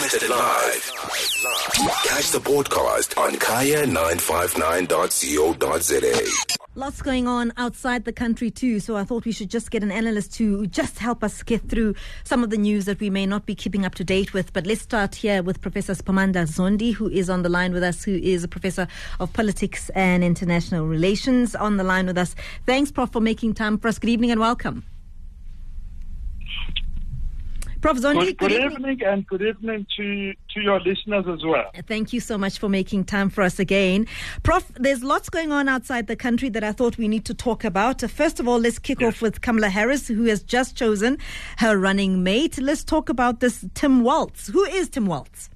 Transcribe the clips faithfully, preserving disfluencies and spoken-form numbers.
Broadcasted live. Catch the podcast on kaya nine five nine dot co dot za. Lots going on outside the country too, so I thought we should just get an analyst to just help us get through some of the news that we may not be keeping up to date with. But let's start here with Professor Siphamandla Zondi, who is on the line with us, who is a professor of politics and international relations on the line with us. Thanks, Professor, for making time for us. Good evening and welcome. Professor Zondi, good, good, good evening. evening and good evening to, to your listeners as well. Thank you so much for making time for us again. Prof, there's lots going on outside the country that I thought we need to talk about. First of all, let's kick yes. off with Kamala Harris, who has just chosen her running mate. Let's talk about this Tim Walz. Who is Tim Walz?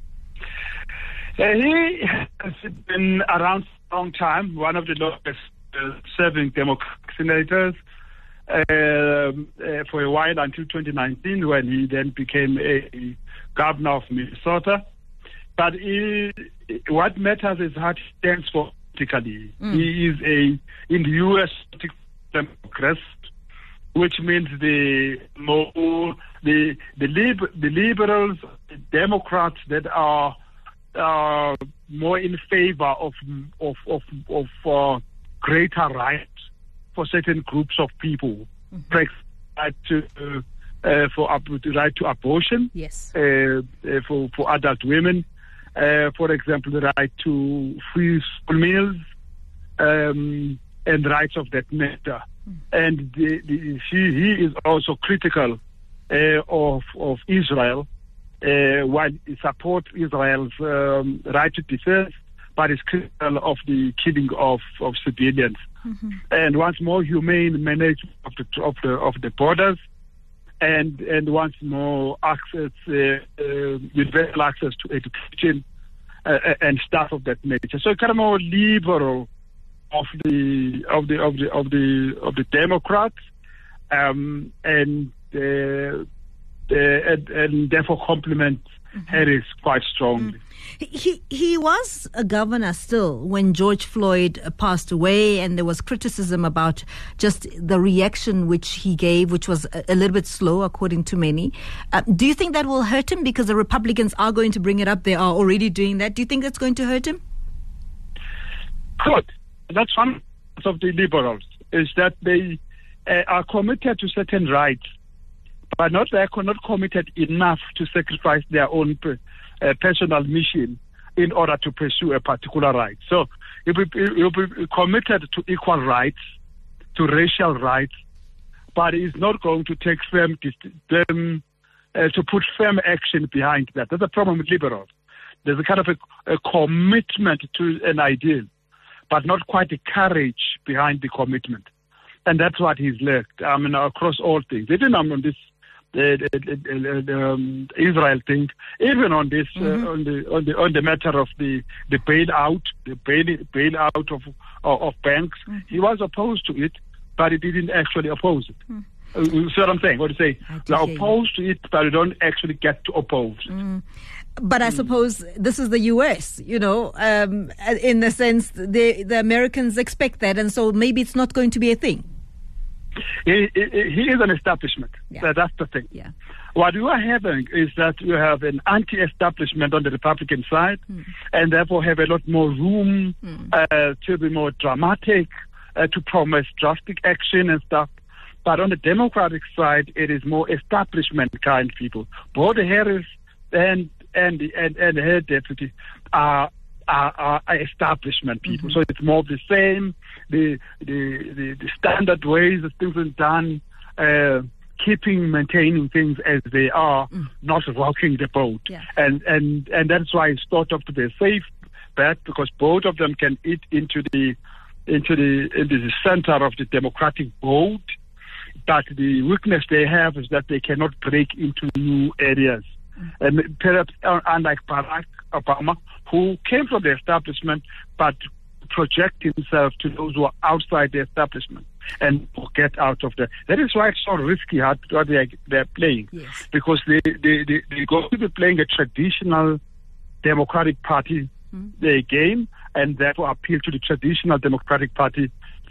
Uh, he has been around for a long time, one of the longest uh, serving Democratic senators. Uh, uh, for a while until twenty nineteen, when he then became a governor of Minnesota. But he, what matters is how he stands for politically. Mm. He is a in the U S Democrat, which means the more the the, lib, the liberals, the Democrats that are uh, more in favor of of of, of uh, greater rights for certain groups of people, mm-hmm. right to uh, uh, for ab- the right to abortion, yes, uh, uh, for for adult women, uh, for example, the right to free school meals, um, and rights of that nature. Mm-hmm. And the, the, she, he is also critical uh, of of Israel, uh, while he supports Israel's um, right to defense, but is critical of the killing of, of civilians. Mm-hmm. And once more, humane management of the of the of the borders, and and once more access, uh, uh, universal access to education uh, and stuff of that nature. So kind of more liberal of the of the of the of the of the Democrats, um, and, uh, uh, and and therefore complement mm-hmm. Harris quite strongly. Mm. He he was a governor still when George Floyd passed away, and there was criticism about just the reaction which he gave, which was a, a little bit slow, according to many. Uh, do you think that will hurt him? Because the Republicans are going to bring it up. They are already doing that. Do you think that's going to hurt him? Good. That's one of the liberals, is that they uh, are committed to certain rights, but not they are not committed enough to sacrifice their own uh, personal mission in order to pursue a particular right. So you'll be, you'll be committed to equal rights, to racial rights, but is not going to take firm, um, uh, to put firm action behind that. That's a problem with liberals. There's a kind of a, a commitment to an ideal, but not quite the courage behind the commitment. And that's what he's lacked, I mean, across all things. Even on this The, the, the, the um, Israel thing, even on this, mm-hmm. uh, on the on the on the matter of the the bailout, the bail bailout of of, of banks, mm-hmm. he was opposed to it, but he didn't actually oppose it. Mm. Uh, you see what I'm saying? What do you say? They are opposed to it, but they don't actually get to oppose it. Mm. But I mm. suppose this is the U S, you know, um, in the sense the the Americans expect that, and so maybe it's not going to be a thing. He, he, he is an establishment. Yeah. That's the thing. Yeah. What you are having is that you have an anti-establishment on the Republican side, mm. and therefore have a lot more room mm. uh, to be more dramatic, uh, to promise drastic action and stuff. But on the Democratic side, it is more establishment kind people. Both Harris and and and, and her deputy are Are, are establishment people, mm-hmm. so it's more of the same, the the the, the standard ways that things are done, uh, keeping, maintaining things as they are, mm. not rocking the boat, yeah. and and and that's why it's thought of to be a safe bet, because both of them can eat into the into the into the center of the Democratic boat, but the weakness they have is that they cannot break into new areas. And perhaps unlike Barack Obama, who came from the establishment but project himself to those who are outside the establishment and get out of there. That is why it's so risky how what they are, they're playing. Yes. Because they, they, they, they're going to be playing a traditional Democratic Party mm. game, and therefore appeal to the traditional Democratic Party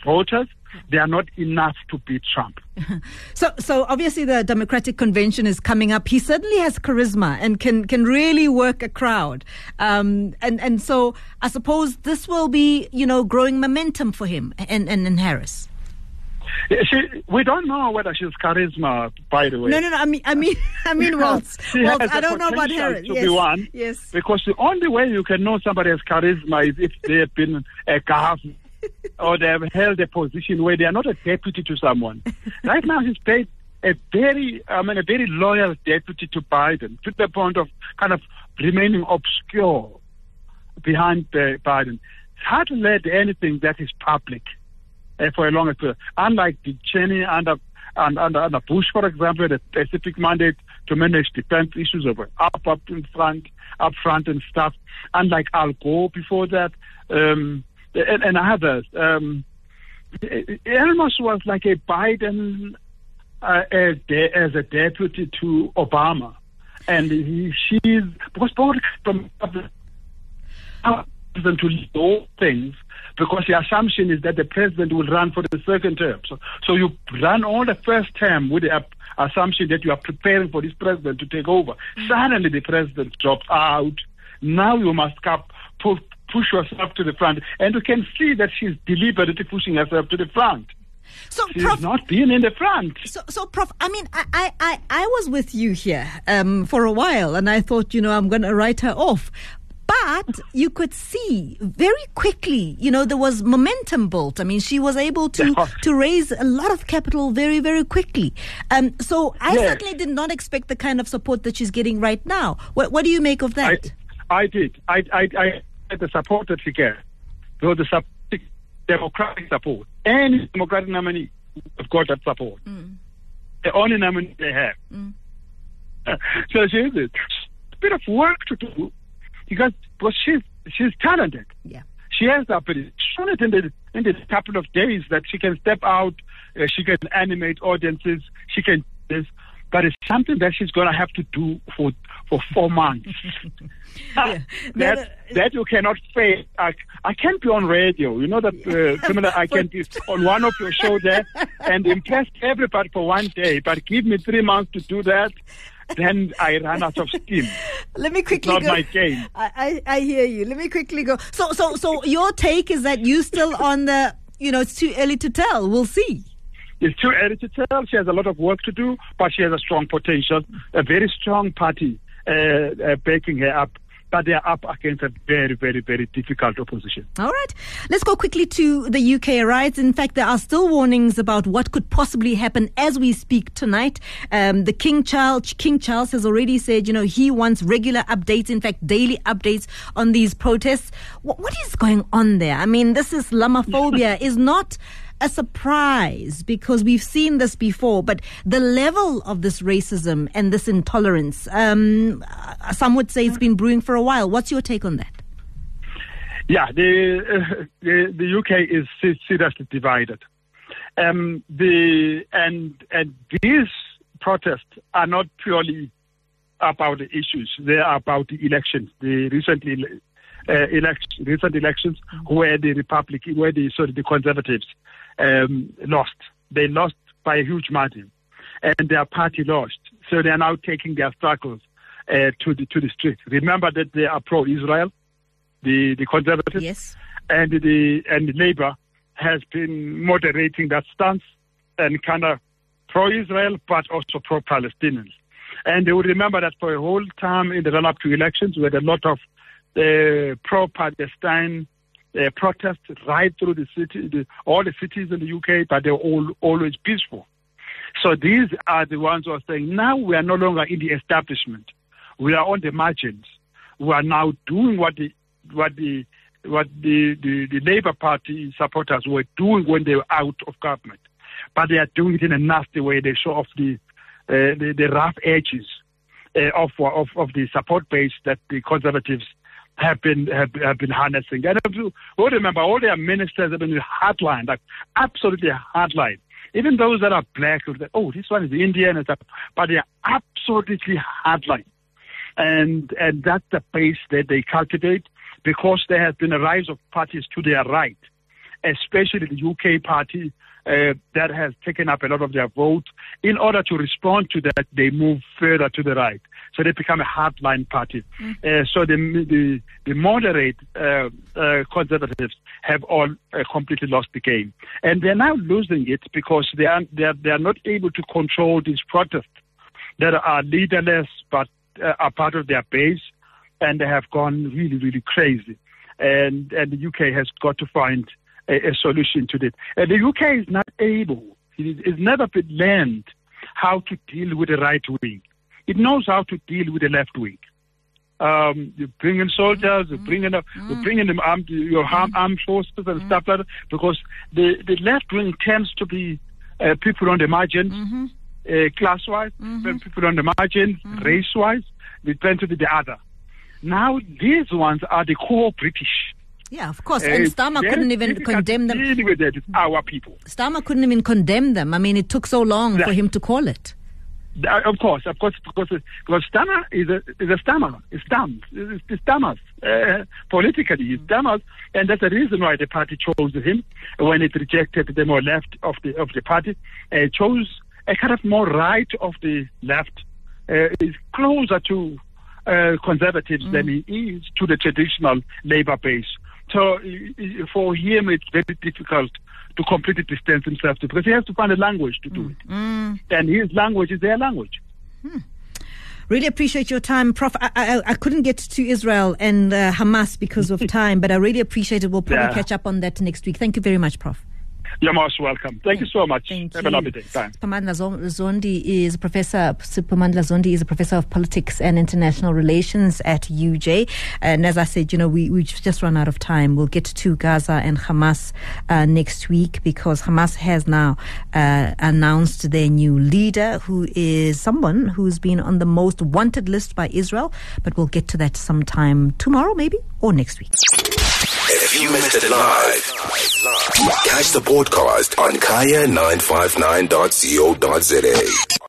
voters, they are not enough to beat Trump. So, so obviously the Democratic Convention is coming up. He certainly has charisma and can, can really work a crowd. Um, and, and so I suppose this will be, you know, growing momentum for him and, and, and Harris. She, we don't know whether she's charisma, by the way. No, no, no. I mean, I mean, I mean, Waltz. Waltz I don't know about Harris. To yes. be one, yes. Because the only way you can know somebody has charisma is if they have been a governor or they have held a position where they are not a deputy to someone. Right now, he's paid a very, I mean, a very loyal deputy to Biden, to the point of kind of remaining obscure behind uh, Biden. It's hard to lead anything that is public uh, for a longer period. Unlike the Cheney under, under, under Bush, for example, the specific mandate to manage defense issues over up, up in front, up front and stuff. Unlike Al Gore before that, um, and, and others. Um, it, it almost was like a Biden uh, as, de- as a deputy to Obama. And he, she's, because both from president to lead all things, because the assumption is that the president will run for the second term. So, so you run all the first term with the assumption that you are preparing for this president to take over. Mm-hmm. Suddenly the president drops out. Now you must cap, push, push yourself to the front. And you can see that she's deliberately pushing herself to the front. So, She's Prof, not being in the front. So, so, Prof, I mean, I, I, I, I was with you here um, for a while, and I thought, you know, I'm going to write her off. But you could see very quickly, you know, there was momentum built. I mean, she was able to, to raise a lot of capital very, very quickly. Um, so I yes. certainly did not expect the kind of support that she's getting right now. What, what do you make of that? I, I did. I, I, I had the support that she gets. So the support, Democratic support. Any Democratic nominee have got that support. Mm. The only nominee they have. Mm. So she is it. A bit of work to do. Because, because she's, she's talented. Yeah. She has the ability. She's shown it in the, in the couple of days that she can step out, uh, she can animate audiences, she can do this. But it's something that she's going to have to do for for four months. yeah. that, no, no. that you cannot fail. I, I can't be on radio. You know that uh, similar. I can be on one of your shows there and impress everybody for one day. But give me three months to do that. Then I run out of steam. Let me quickly it's not go. my game. I, I, I hear you. Let me quickly go. So, so, so your take is that you still on the, you know, it's too early to tell. We'll see. It's too early to tell. She has a lot of work to do, but she has a strong potential, a very strong party uh, uh, backing her up. But they are up against a very, very, very difficult opposition. All right. Let's go quickly to the U K riots. In fact, there are still warnings about what could possibly happen as we speak tonight. Um, the King Charles, King Charles has already said, you know, he wants regular updates, in fact, daily updates on these protests. What, what is going on there? I mean, this is Islamophobia is not a surprise because we've seen this before, but the level of this racism and this intolerance, um, some would say it's been brewing for a while. What's your take on that? Yeah, the uh, the, the U K is seriously divided. Um, the and and these protests are not purely about the issues; they are about the elections. The recently uh, elect, recent elections, where the Republic, where the sorry, the Conservatives um, lost. They lost by a huge margin, and their party lost. So they are now taking their struggles uh, to the to the streets. Remember that they are pro-Israel, the the Conservatives, yes, and the and Labour has been moderating that stance and kind of pro-Israel, but also pro-Palestinians. And they would remember that for a whole time in the run-up to elections, we had a lot of uh, pro-Palestine uh, protests right through the city, the, all the cities in the U K, but they were all always peaceful. So these are the ones who are saying, now we are no longer in the establishment. We are on the margins. We are now doing what the what the what the, the, the Labour Party supporters were doing when they were out of government. But they are doing it in a nasty way. They show off the uh, the, the rough edges uh, of, of of the support base that the Conservatives have been have, have been harnessing. And if you well, remember, all their ministers have been hardline, like absolutely hardline. Even those that are black, oh, this one is Indian, but they are absolutely hardline. And and that's the base that they cultivate, because there has been a rise of parties to their right. especially the U K party, uh, that has taken up a lot of their vote. In order to respond to that, they move further to the right. So they become a hardline party. Mm. Uh, so the, the, the moderate uh, uh, conservatives have all uh, completely lost the game. And they're now losing it because they are, they are, they are not able to control these protests that are leaderless but uh, are part of their base, and they have gone really, really crazy. And, and the U K has got to find a, a solution to this. And the U K is not able, it has never been learned how to deal with the right wing. It knows how to deal with the left wing. Um, you bring in soldiers, you bring in, mm. you bring in the armed, your armed, armed forces and mm. stuff like that, because the, the left wing tends to be uh, people on the margins, mm-hmm. uh, class-wise, mm-hmm. people on the margins, mm-hmm. race-wise, they tend to be the other. Now, these ones are the core British. Yeah, of course. And uh, Starmer couldn't even condemn them. With it, it's our people. Starmer couldn't even condemn them. I mean, it took so long yeah. for him to call it. Uh, of course, of course, because because Starmer is a is a stammer. It stammers. It, it stammers uh, politically. It stammers, and that's the reason why the party chose him when it rejected the more left of the of the party. Uh, chose a kind of more right of the left. Uh, is closer to uh, conservatives mm. than he is to the traditional Labour base. So uh, for him, it's very difficult to completely distance himself to, because he has to find a language to do mm. it. Mm. And his language is their language. Hmm. Really appreciate your time, Prof. I, I, I couldn't get to Israel and uh, Hamas because of time, but I really appreciate it. We'll probably yeah. catch up on that next week. Thank you very much, Prof. You're most welcome. Thank, Thank you so much. Thank Have you. a lovely day. Thanks. Siphamandla Zondi is a professor. Siphamandla Zondi is a professor of politics and international relations at U J. And as I said, you know, we we just run out of time. We'll get to Gaza and Hamas uh, next week, because Hamas has now uh, announced their new leader, who is someone who's been on the most wanted list by Israel. But we'll get to that sometime tomorrow, maybe, or next week. If you missed it live, catch the podcast on kaya nine five nine dot co dot za.